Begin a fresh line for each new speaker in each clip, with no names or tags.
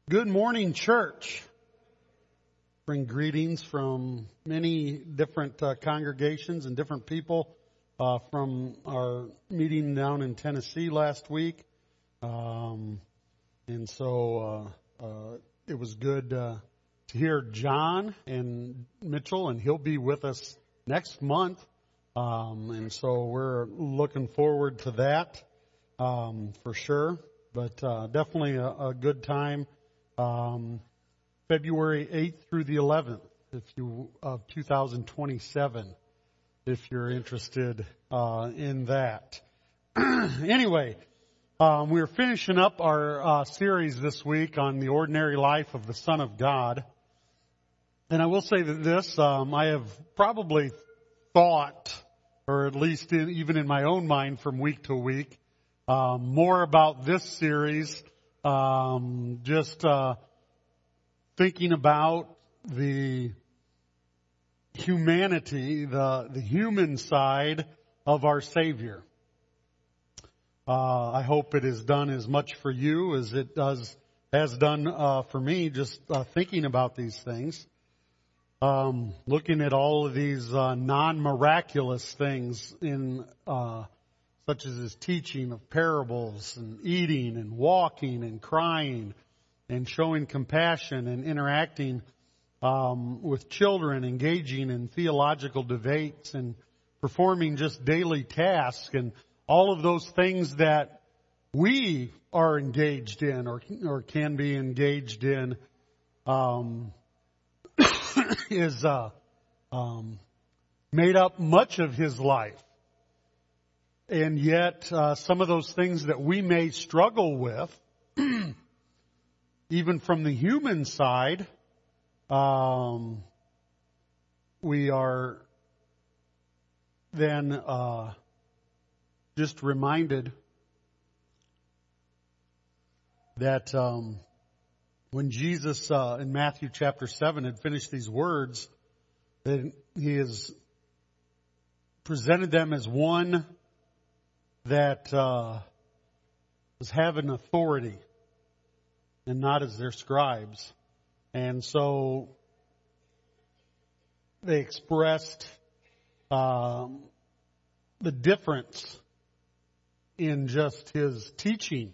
Good morning, church. Bring greetings from many different congregations and different people from our meeting down in Tennessee last week. And so it was good to hear John and Mitchell, and he'll be with us next month. And so we're looking forward to that for sure. But definitely a good time. February 8th through the 11th, of 2027, if you're interested in that. Anyway, we're finishing up our series this week on the ordinary life of the Son of God. And I will say that this, I have probably thought, or at least even in my own mind from week to week, more about this series, just thinking about the humanity, the human side of our Savior. I hope it has done as much for you as it has done for me, just thinking about these things. Looking at all of these non-miraculous things in such as his teaching of parables and eating and walking and crying and showing compassion and interacting with children, engaging in theological debates and performing just daily tasks and all of those things that we are engaged in or can be engaged in is made up much of his life. And yet, some of those things that we may struggle with, even from the human side, we are then just reminded that when Jesus in Matthew chapter 7 had finished these words, that he has presented them as one that was having authority and not as their scribes. And so they expressed the difference in just his teaching.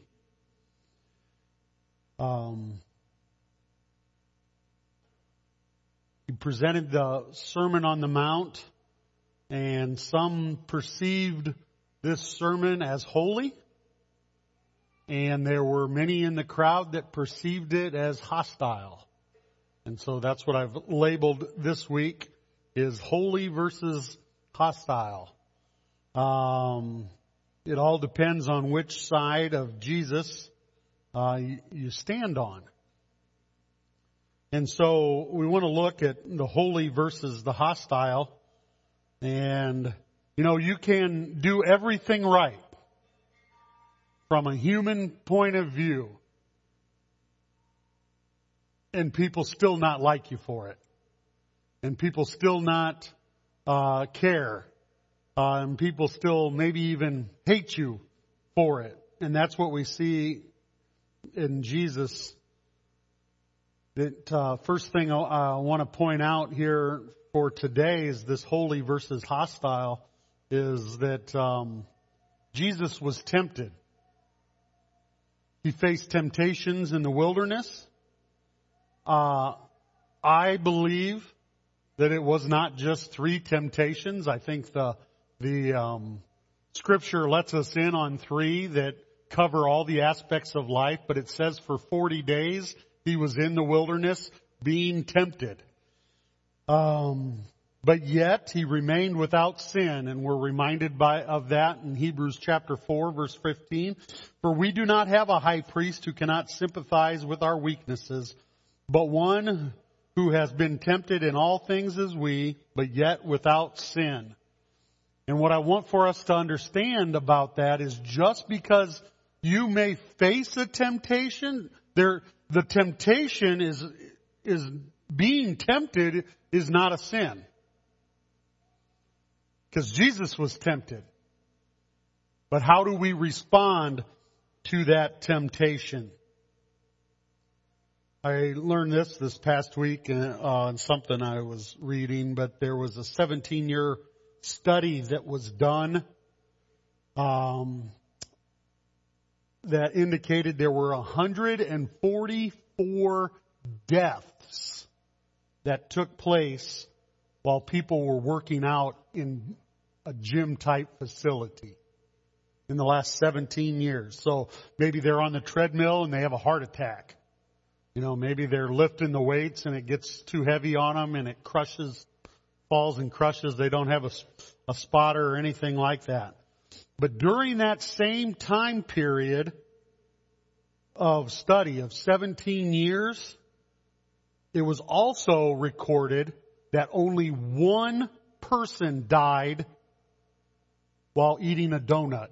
He presented the Sermon on the Mount, and some perceived this sermon as holy, and there were many in the crowd that perceived it as hostile. And so that's what I've labeled this week, is holy versus hostile. It all depends on which side of Jesus you stand on. And so we want to look at the holy versus the hostile. And, you can do everything right from a human point of view, and people still not like you for it. And people still not care. And people still maybe even hate you for it. And that's what we see in Jesus. That first thing I want to point out here for today is this holy versus hostile, is that Jesus was tempted. He faced temptations in the wilderness. I believe that it was not just 3 temptations. I think the Scripture lets us in on 3 that cover all the aspects of life, but it says for 40 days he was in the wilderness being tempted. But yet he remained without sin, and we're reminded of that in Hebrews chapter 4, verse 15. For we do not have a high priest who cannot sympathize with our weaknesses, but one who has been tempted in all things as we, but yet without sin. And what I want for us to understand about that is just because you may face a temptation, the temptation is being tempted is not a sin. Because Jesus was tempted. But how do we respond to that temptation? I learned this past week on something I was reading, but there was a 17-year study that was done that indicated there were 144 deaths that took place while people were working out in a gym-type facility in the last 17 years. So maybe they're on the treadmill and they have a heart attack. You know, maybe they're lifting the weights and it gets too heavy on them and it falls and crushes. They don't have a spotter or anything like that. But during that same time period of study of 17 years, it was also recorded that only one person died while eating a donut.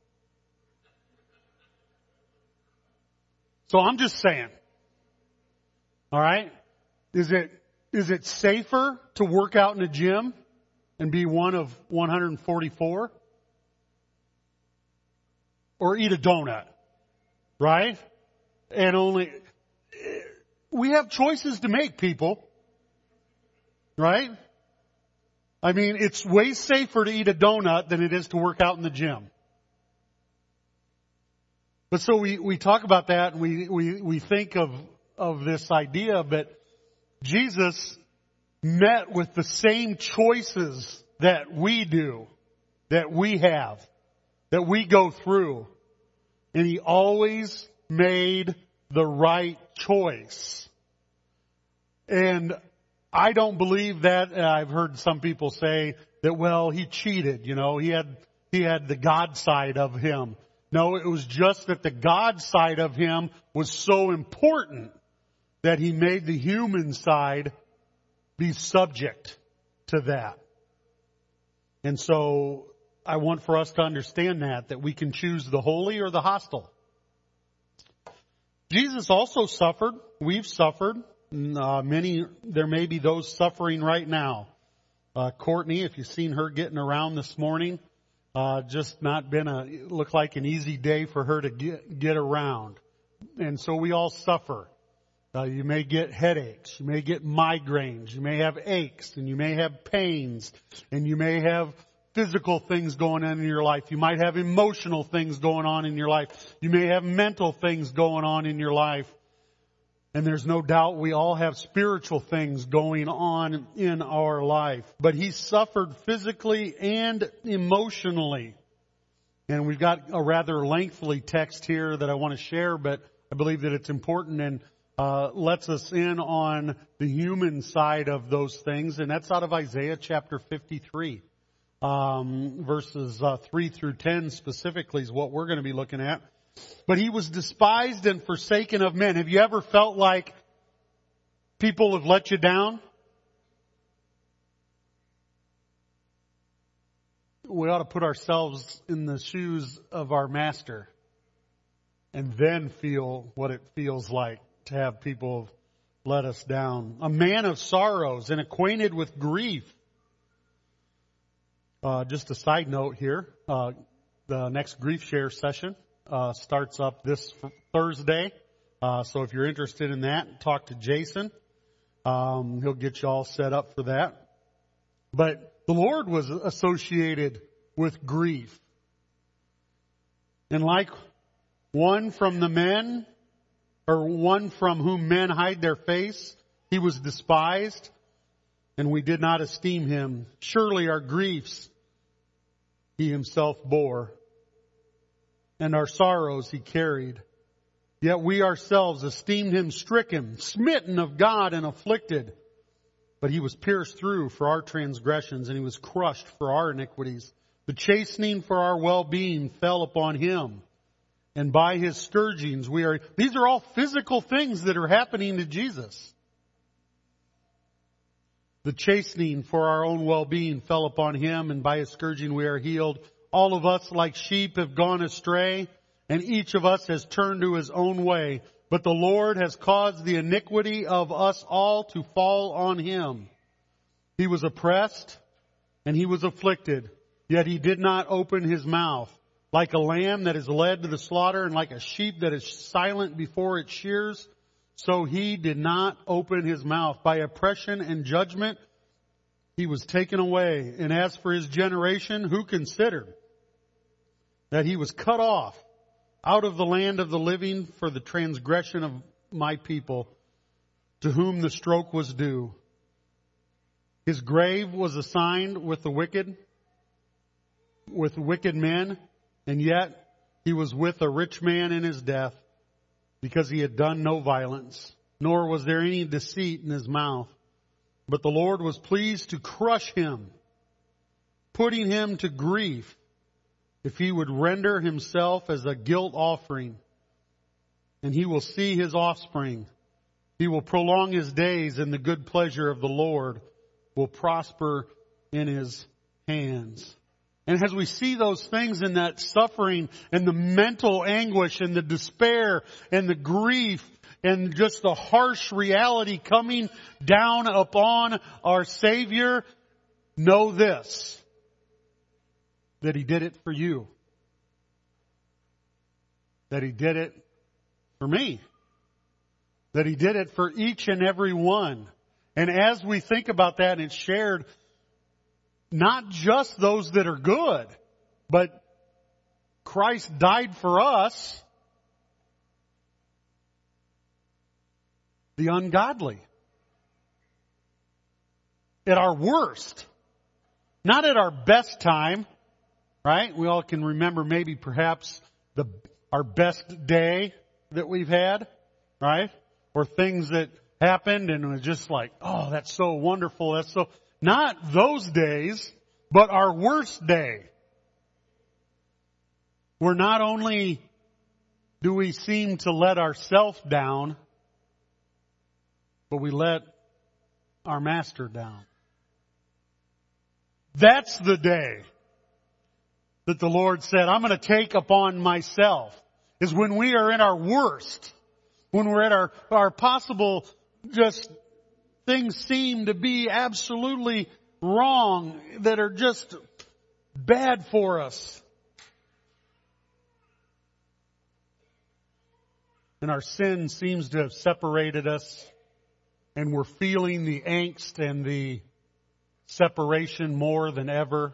So I'm just saying. All right? Is it safer to work out in a gym and be one of 144? Or eat a donut? Right? And we have choices to make, people. Right? I mean, it's way safer to eat a donut than it is to work out in the gym. But so we talk about that and we think of this idea, but Jesus met with the same choices that we do, that we have, that we go through. And He always made the right choice. And I don't believe that. I've heard some people say that, well, He cheated, you know, he had the God side of Him. No, it was just that the God side of Him was so important that He made the human side be subject to that. And so I want for us to understand that we can choose the holy or the hostile. Jesus also suffered. We've suffered. There may be those suffering right now. Courtney, if you've seen her getting around this morning, just not been looked like an easy day for her to get around. And so we all suffer. You may get headaches, you may get migraines, you may have aches, and you may have pains, and you may have physical things going on in your life. You might have emotional things going on in your life. You may have mental things going on in your life. And there's no doubt we all have spiritual things going on in our life. But He suffered physically and emotionally. And we've got a rather lengthy text here that I want to share, but I believe that it's important and lets us in on the human side of those things. And that's out of Isaiah chapter 53. Verses 3 through 10 specifically is what we're going to be looking at. But He was despised and forsaken of men. Have you ever felt like people have let you down? We ought to put ourselves in the shoes of our Master and then feel what it feels like to have people let us down. A man of sorrows and acquainted with grief. Just a side note here. The next Grief Share session starts up this Thursday. So if you're interested in that, talk to Jason. He'll get you all set up for that. But the Lord was associated with grief. And like one from the men, or one from whom men hide their face, He was despised, and we did not esteem Him. Surely our griefs He Himself bore, and our sorrows He carried. Yet we ourselves esteemed Him stricken, smitten of God, and afflicted. But He was pierced through for our transgressions, and He was crushed for our iniquities. The chastening for our well-being fell upon Him, and by His scourgings these are all physical things that are happening to Jesus. The chastening for our own well-being fell upon Him, and by His scourging we are healed. All of us like sheep have gone astray, and each of us has turned to his own way. But the Lord has caused the iniquity of us all to fall on Him. He was oppressed, and He was afflicted, yet He did not open His mouth. Like a lamb that is led to the slaughter, and like a sheep that is silent before its shears, so he did not open his mouth. By oppression and judgment, he was taken away. And as for his generation, who considered that he was cut off out of the land of the living for the transgression of my people, to whom the stroke was due? His grave was assigned with the wicked men, and yet he was with a rich man in his death, because he had done no violence, nor was there any deceit in his mouth. But the Lord was pleased to crush him, putting him to grief, if he would render himself as a guilt offering. And he will see his offspring. He will prolong his days, and the good pleasure of the Lord will prosper in his hands. And as we see those things in that suffering and the mental anguish and the despair and the grief and just the harsh reality coming down upon our Savior, know this, that He did it for you. That He did it for me. That He did it for each and every one. And as we think about that, and it's shared, not just those that are good, but Christ died for us, the ungodly. At our worst. Not at our best time, right? We all can remember maybe perhaps our best day that we've had, right? Or things that happened and it was just like, oh, that's so wonderful. That's so... Not those days, but our worst day. Where not only do we seem to let ourselves down, but we let our Master down. That's the day that the Lord said, I'm going to take upon myself, is when we are in our worst, when we're at our possible just things seem to be absolutely wrong, that are just bad for us. And our sin seems to have separated us, and we're feeling the angst and the separation more than ever.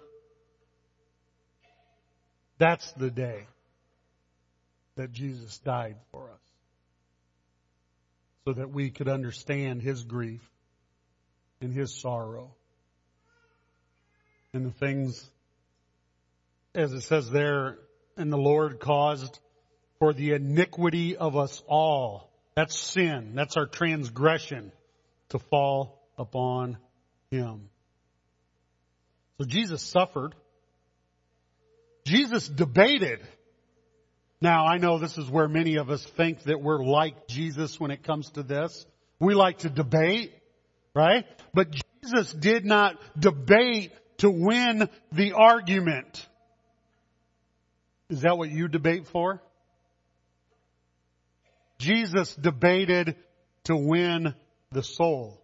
That's the day that Jesus died for us, so that we could understand His grief and His sorrow. And the things, as it says there, and the Lord caused for the iniquity of us all. That's sin. That's our transgression to fall upon Him. So Jesus suffered. Jesus debated. Now, I know this is where many of us think that we're like Jesus when it comes to this. We like to debate, right? But Jesus did not debate to win the argument. Is that what you debate for? Jesus debated to win the soul.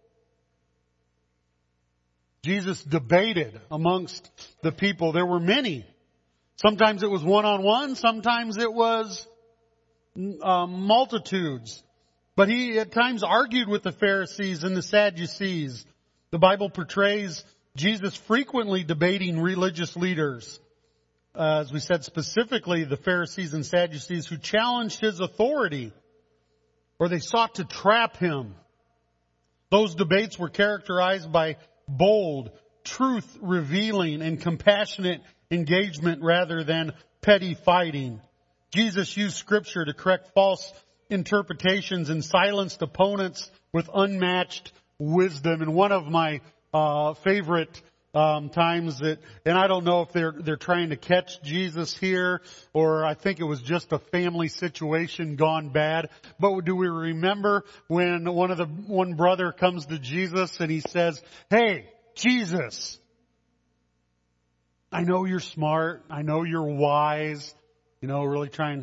Jesus debated amongst the people. There were many. Sometimes it was one-on-one. Sometimes it was multitudes. But He at times argued with the Pharisees and the Sadducees. The Bible portrays Jesus frequently debating religious leaders. As we said, specifically the Pharisees and Sadducees who challenged His authority, or they sought to trap Him. Those debates were characterized by bold, truth-revealing, and compassionate engagement rather than petty fighting. Jesus used Scripture to correct false interpretations and silenced opponents with unmatched wisdom. And one of my favorite times that, and I don't know if they're trying to catch Jesus here, or I think it was just a family situation gone bad. But do we remember when one brother comes to Jesus and he says, "Hey, Jesus, I know you're smart. I know you're wise." Really trying.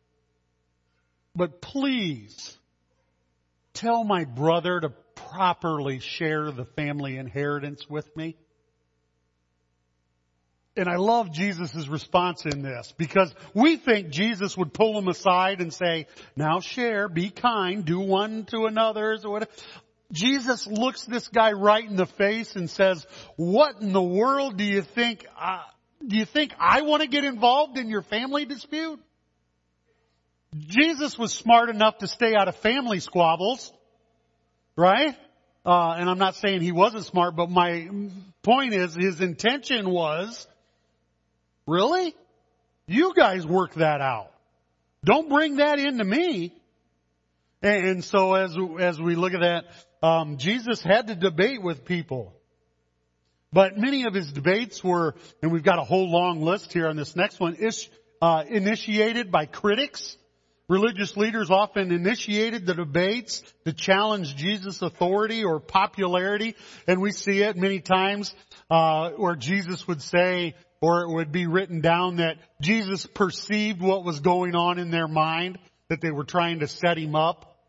But please, tell my brother to properly share the family inheritance with me. And I love Jesus' response in this, because we think Jesus would pull them aside and say, now share, be kind, do one to another, or whatever. Jesus looks this guy right in the face and says, what in the world do you think I want to get involved in your family dispute? Jesus was smart enough to stay out of family squabbles, right? And I'm not saying he wasn't smart, but my point is his intention was, really? You guys work that out. Don't bring that into me. And so as we look at that, Jesus had to debate with people. But many of his debates were, and we've got a whole long list here on this next one, initiated by critics. Religious leaders often initiated the debates to challenge Jesus' authority or popularity. And we see it many times where Jesus would say, or it would be written down that Jesus perceived what was going on in their mind, that they were trying to set him up.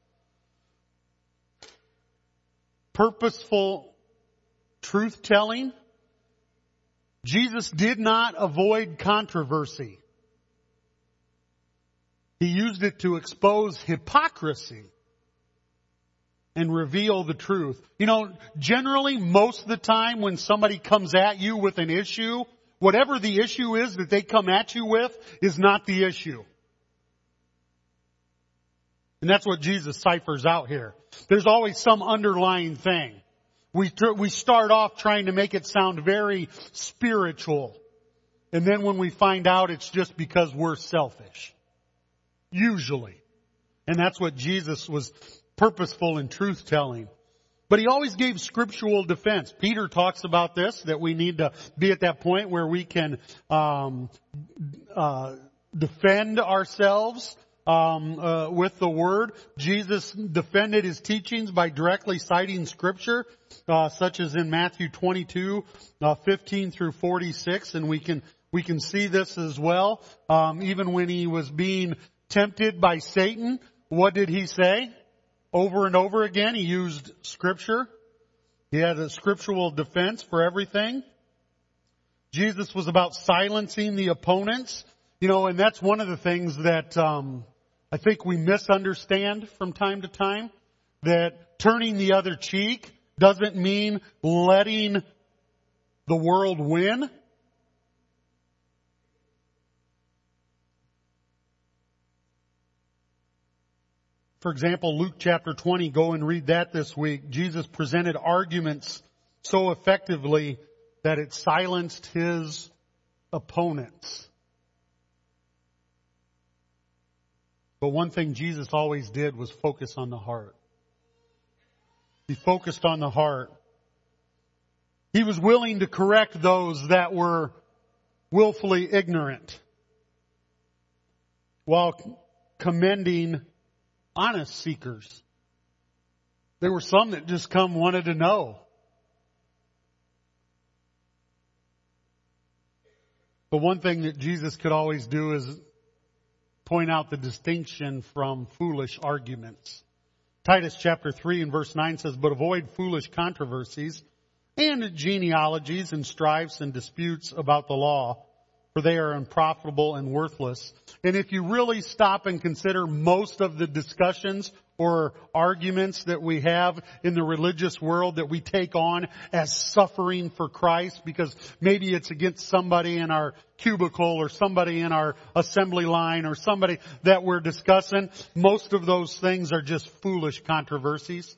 Purposeful truth-telling. Jesus did not avoid controversy. He used it to expose hypocrisy and reveal the truth. You know, generally, most of the time when somebody comes at you with an issue, whatever the issue is that they come at you with is not the issue. And that's what Jesus ciphers out here. There's always some underlying thing. We start off trying to make it sound very spiritual. And then when we find out, it's just because we're selfish. Usually. And that's what Jesus was purposeful in truth-telling. But he always gave scriptural defense. Peter talks about this, that we need to be at that point where we can defend ourselves with the Word. Jesus defended his teachings by directly citing Scripture, such as in Matthew 22, 15 through 46. And we can see this as well. Even when he was being tempted by Satan, what did he say? Over and over again, he used Scripture. He had a scriptural defense for everything. Jesus was about silencing the opponents. You know, and that's one of the things that I think we misunderstand from time to time. That turning the other cheek doesn't mean letting the world win. For example, Luke chapter 20, go and read that this week. Jesus presented arguments so effectively that it silenced his opponents. But one thing Jesus always did was focus on the heart. He focused on the heart. He was willing to correct those that were willfully ignorant, while commending honest seekers. There were some that just wanted to know. But one thing that Jesus could always do is point out the distinction from foolish arguments. Titus chapter 3 and verse 9 says, "But avoid foolish controversies and genealogies and strifes and disputes about the law, for they are unprofitable and worthless." And if you really stop and consider most of the discussions or arguments that we have in the religious world that we take on as suffering for Christ, because maybe it's against somebody in our cubicle or somebody in our assembly line or somebody that we're discussing, most of those things are just foolish controversies.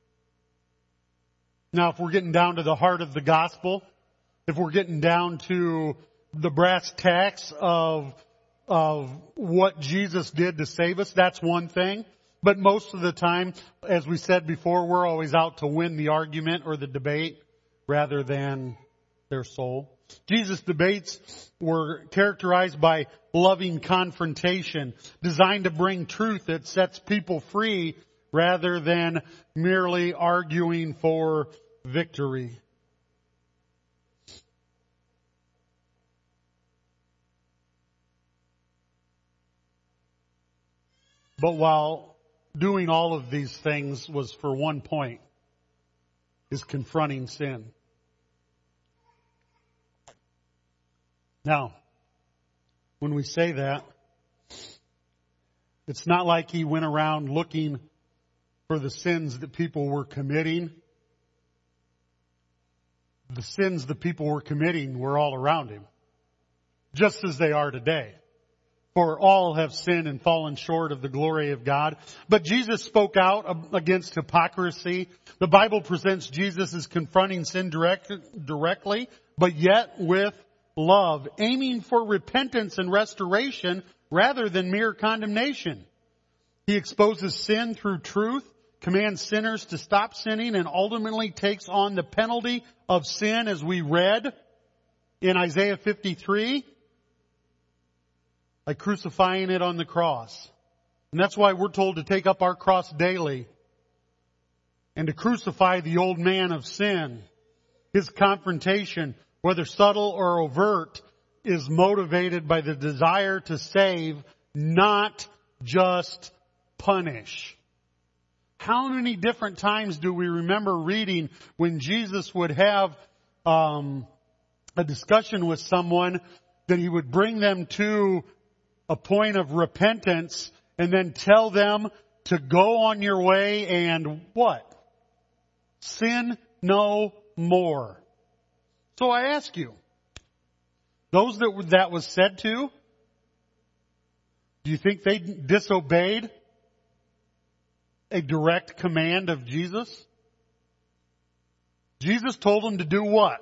Now, if we're getting down to the heart of the gospel, if we're getting down to the brass tacks of what Jesus did to save us, that's one thing. But most of the time, as we said before, we're always out to win the argument or the debate rather than their soul. Jesus' debates were characterized by loving confrontation, designed to bring truth that sets people free rather than merely arguing for victory. But while doing all of these things was for one point, is confronting sin. Now, when we say that, it's not like he went around looking for the sins that people were committing. The sins the people were committing were all around him, just as they are today. For all have sinned and fallen short of the glory of God. But Jesus spoke out against hypocrisy. The Bible presents Jesus as confronting sin directly, but yet with love, aiming for repentance and restoration rather than mere condemnation. He exposes sin through truth, commands sinners to stop sinning, and ultimately takes on the penalty of sin, as we read in Isaiah 53, by crucifying it on the cross. And that's why we're told to take up our cross daily and to crucify the old man of sin. His confrontation, whether subtle or overt, is motivated by the desire to save, not just punish. How many different times do we remember reading when Jesus would have a discussion with someone, that he would bring them to a point of repentance and then tell them to go on your way and what? Sin no more. So I ask you, those that was said to, do you think they disobeyed a direct command of Jesus? Jesus told them to do what?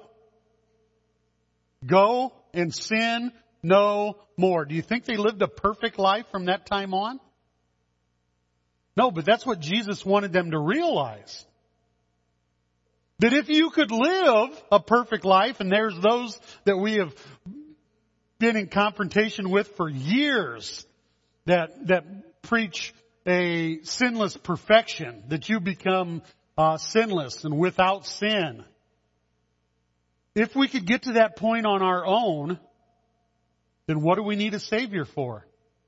Go and sin no more. Do you think they lived a perfect life from that time on? No, but that's what Jesus wanted them to realize. That if you could live a perfect life, and there's those that we have been in confrontation with for years that preach a sinless perfection, that you become sinless and without sin. If we could get to that point on our own, then what do we need a Savior for?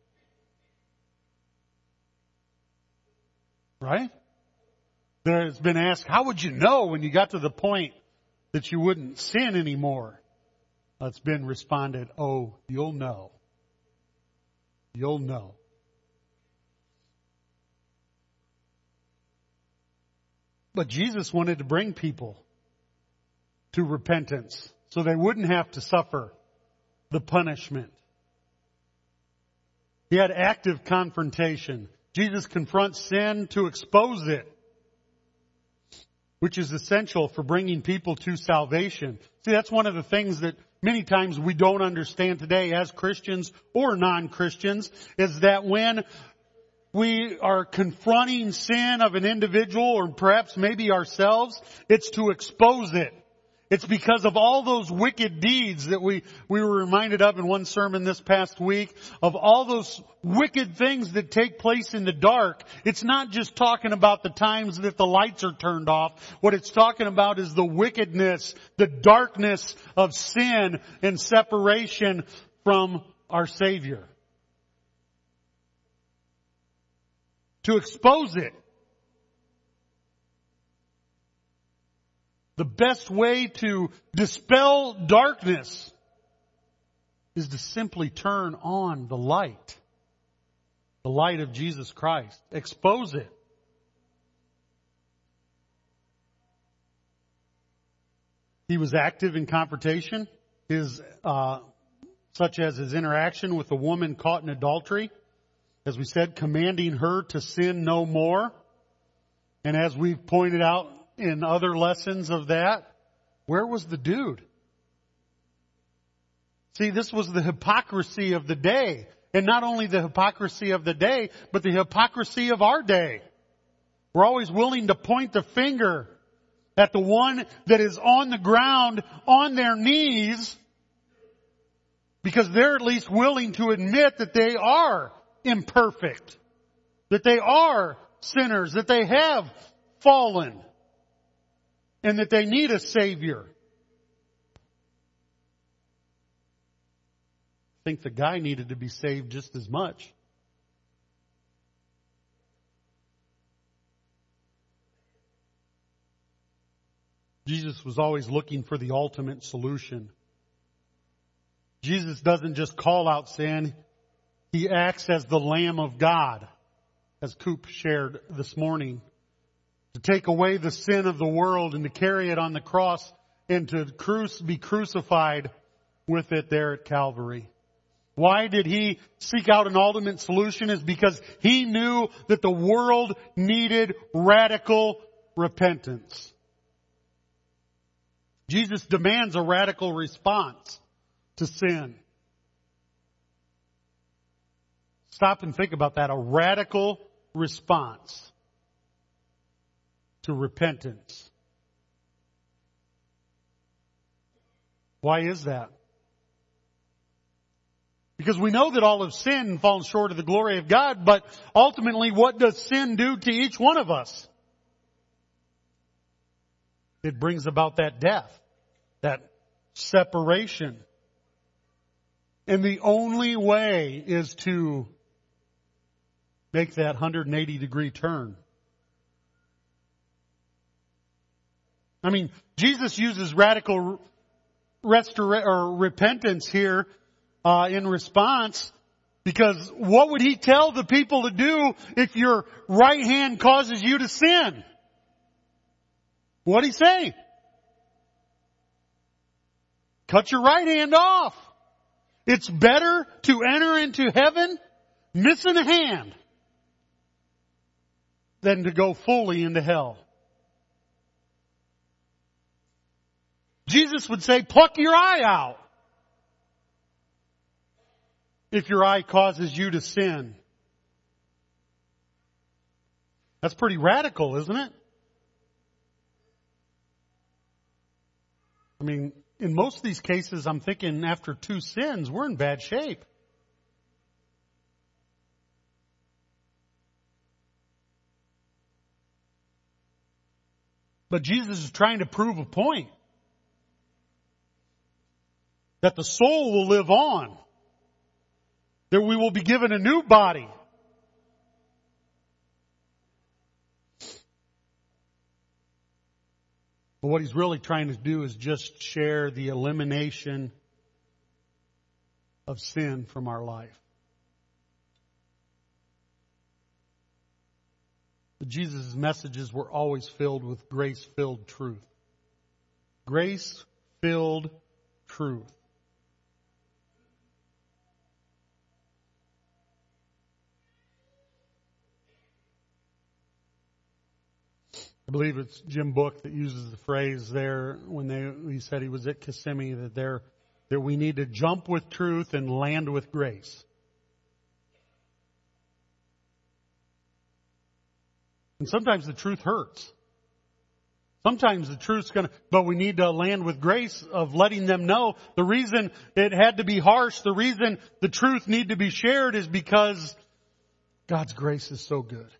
Right? There's been asked, how would you know when you got to the point that you wouldn't sin anymore? It's been responded, oh, you'll know. You'll know. But Jesus wanted to bring people to repentance so they wouldn't have to suffer the punishment. He had active confrontation. Jesus confronts sin to expose it, which is essential for bringing people to salvation. See, that's one of the things that many times we don't understand today as Christians or non-Christians, is that when we are confronting sin of an individual or perhaps maybe ourselves, it's to expose it. It's because of all those wicked deeds that we were reminded of in one sermon this past week, of all those wicked things that take place in the dark. It's not just talking about the times that the lights are turned off. What it's talking about is the wickedness, the darkness of sin and separation from our Savior. To expose it. The best way to dispel darkness is to simply turn on the light of Jesus Christ. Expose it. He was active in confrontation, such as his interaction with a woman caught in adultery. As we said, commanding her to sin no more. And as we've pointed out in other lessons of that, where was the dude? See, this was the hypocrisy of the day. And not only the hypocrisy of the day, but the hypocrisy of our day. We're always willing to point the finger at the one that is on the ground, on their knees, because they're at least willing to admit that they are imperfect, that they are sinners, that they have fallen, and that they need a Savior. I think the guy needed to be saved just as much. Jesus was always looking for the ultimate solution. Jesus doesn't just call out sin. He acts as the Lamb of God, as Coop shared this morning, to take away the sin of the world and to carry it on the cross and to be crucified with it there at Calvary. Why did He seek out an ultimate solution? Is because He knew that the world needed radical repentance. Jesus demands a radical response to sin. Stop and think about that. A radical response to repentance. Why is that? Because we know that all have sinned and fallen short of the glory of God, but ultimately, what does sin do to each one of us? It brings about that death, that separation. And the only way is to make that 180-degree turn. I mean, Jesus uses radical repentance here in response, because what would He tell the people to do if your right hand causes you to sin? What'd He say? Cut your right hand off. It's better to enter into heaven missing a hand than to go fully into hell. Jesus would say, pluck your eye out if your eye causes you to sin. That's pretty radical, isn't it? I mean, in most of these cases, I'm thinking after 2 sins, we're in bad shape. But Jesus is trying to prove a point. That the soul will live on. That we will be given a new body. But what He's really trying to do is just share the elimination of sin from our life. But Jesus' messages were always filled with grace-filled truth. Grace-filled truth. I believe it's Jim Book that uses the phrase there when he said he was at Kissimmee, that we need to jump with truth and land with grace. And sometimes the truth hurts. Sometimes the truth's but we need to land with grace of letting them know the reason it had to be harsh, the reason the truth need to be shared is because God's grace is so good.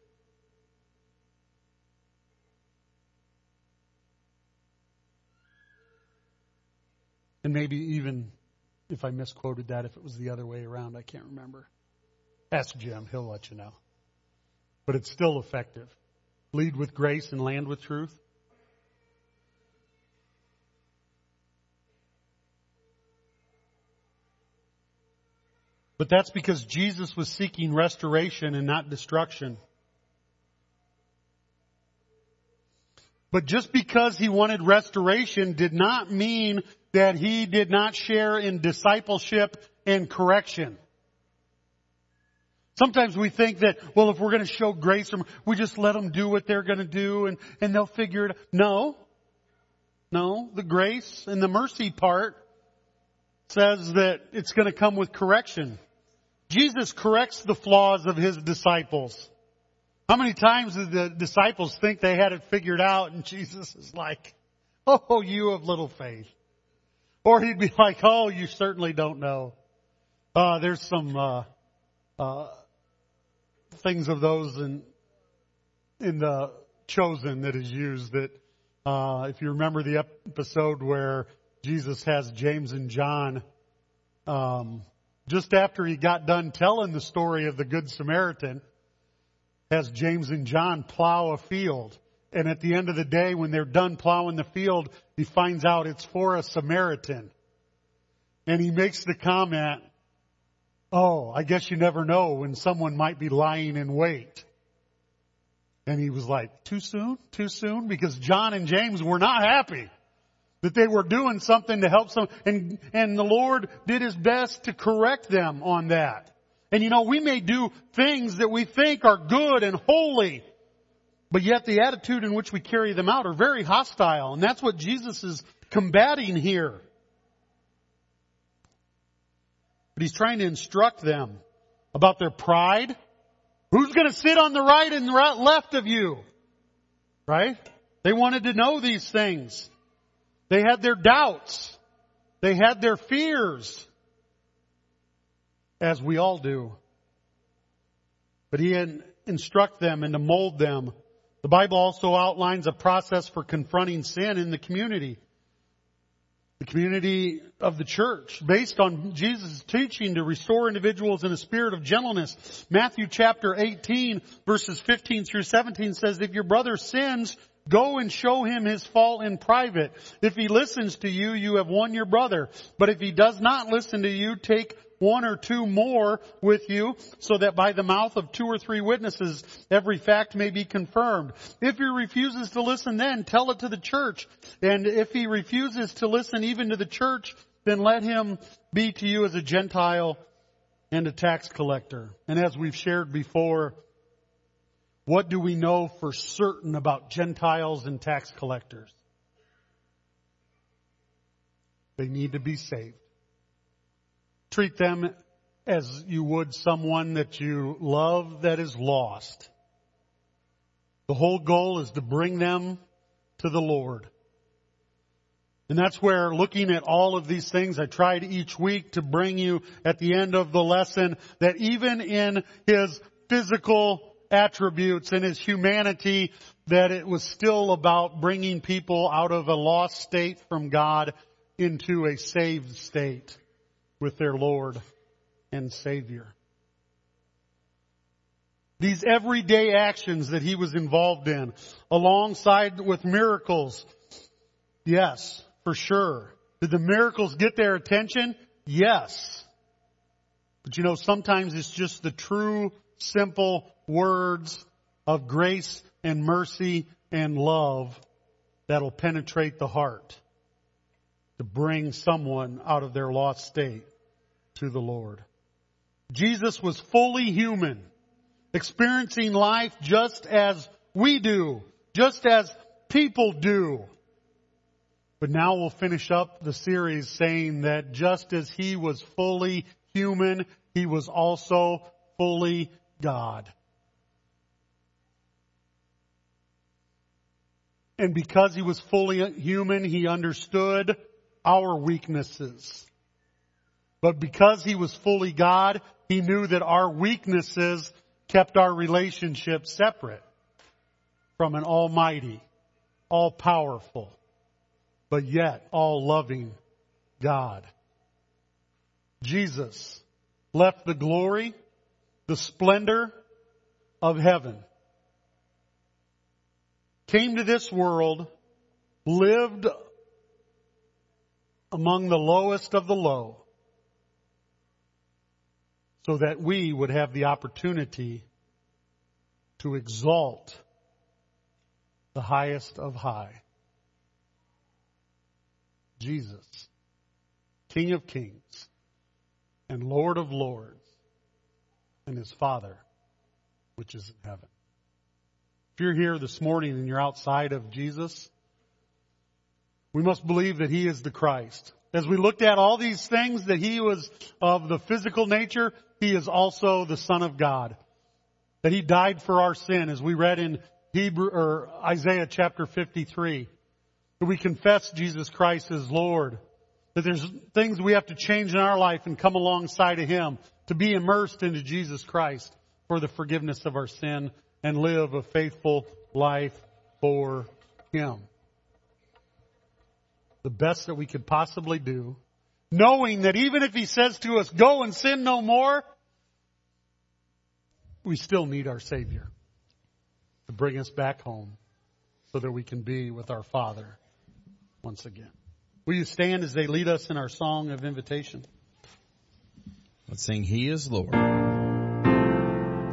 And maybe even if I misquoted that, if it was the other way around, I can't remember. Ask Jim, he'll let you know. But it's still effective. Lead with grace and land with truth. But that's because Jesus was seeking restoration and not destruction. But just because He wanted restoration did not mean that He did not share in discipleship and correction. Sometimes we think that, well, if we're going to show grace, we just let them do what they're going to do and they'll figure it out. No, the grace and the mercy part says that it's going to come with correction. Jesus corrects the flaws of His disciples. How many times did the disciples think they had it figured out and Jesus is like, oh, you of little faith. Or He'd be like, oh, you certainly don't know. There's some things of those in the Chosen that is used that if you remember the episode where Jesus has James and John, just after He got done telling the story of the Good Samaritan, has James and John plow a field. And at the end of the day, when they're done plowing the field, He finds out it's for a Samaritan. And he makes the comment, oh, I guess you never know when someone might be lying in wait. And he was like, too soon? Too soon? Because John and James were not happy that they were doing something to help some. And the Lord did His best to correct them on that. And we may do things that we think are good and holy, but yet the attitude in which we carry them out are very hostile. And that's what Jesus is combating here. But He's trying to instruct them about their pride. Who's going to sit on the right and left of you? Right? They wanted to know these things. They had their doubts. They had their fears. As we all do. But He instruct them and to mold them. The Bible also outlines a process for confronting sin in the community. The community of the church, based on Jesus' teaching to restore individuals in a spirit of gentleness. Matthew chapter 18, verses 15 through 17 says, if your brother sins, go and show him his fault in private. If he listens to you, you have won your brother. But if he does not listen to you, take one or two more with you, so that by the mouth of 2 or 3 witnesses every fact may be confirmed. If he refuses to listen, then tell it to the church. And if he refuses to listen even to the church, then let him be to you as a Gentile and a tax collector. And as we've shared before, what do we know for certain about Gentiles and tax collectors? They need to be saved. Treat them as you would someone that you love that is lost. The whole goal is to bring them to the Lord. And that's where, looking at all of these things, I tried each week to bring you at the end of the lesson that even in His physical attributes and His humanity, that it was still about bringing people out of a lost state from God into a saved state with their Lord and Savior. These everyday actions that He was involved in, alongside with miracles, yes, for sure. Did the miracles get their attention? Yes. But sometimes it's just the true, simple words of grace and mercy and love that'll penetrate the heart to bring someone out of their lost state to the Lord. Jesus was fully human, experiencing life just as we do, just as people do. But now we'll finish up the series saying that just as He was fully human, He was also fully God. And because He was fully human, He understood our weaknesses. But because He was fully God, He knew that our weaknesses kept our relationship separate from an almighty, all-powerful, but yet all-loving God. Jesus left the glory, the splendor of heaven, came to this world, lived among the lowest of the low, so that we would have the opportunity to exalt the highest of high. Jesus, King of kings and Lord of lords, and His Father, which is in heaven. If you're here this morning and you're outside of Jesus, we must believe that He is the Christ. As we looked at all these things, that He was of the physical nature, He is also the Son of God. That He died for our sin, as we read in Isaiah chapter 53. That we confess Jesus Christ as Lord. That there's things we have to change in our life and come alongside of Him to be immersed into Jesus Christ for the forgiveness of our sin and live a faithful life for Him. The best that we could possibly do, knowing that even if He says to us, go and sin no more, we still need our Savior to bring us back home so that we can be with our Father once again. Will you stand as they lead us in our song of invitation?
Let's sing He is Lord.